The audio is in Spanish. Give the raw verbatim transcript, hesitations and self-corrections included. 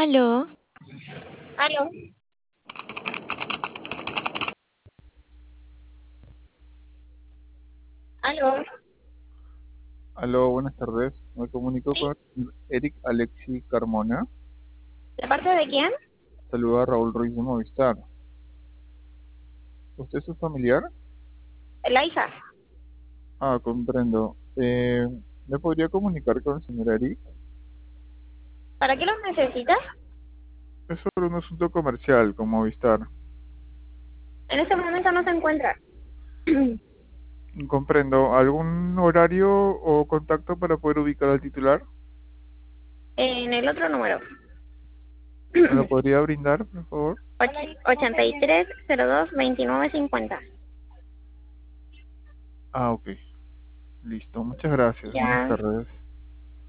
Aló, Aló, aló, Aló, buenas tardes. Me comunico sí, con Eric Alexi Carmona. ¿de parte de quién? Saluda a Raúl Ruiz de Movistar. ¿Usted es su familiar? La hija. Ah, comprendo. Eh, ¿Me podría comunicar con el señor Eric? ¿Para qué lo necesitas? Es sobre un asunto comercial con Movistar. En este momento no se encuentra. Comprendo. ¿Algún horario o contacto para poder ubicar al titular? En el otro número. ¿Me lo podría brindar, por favor? Och- ochenta y tres cero dos veintinueve cincuenta. Ah, ok. Listo. Muchas gracias. Buenas Ya. tardes.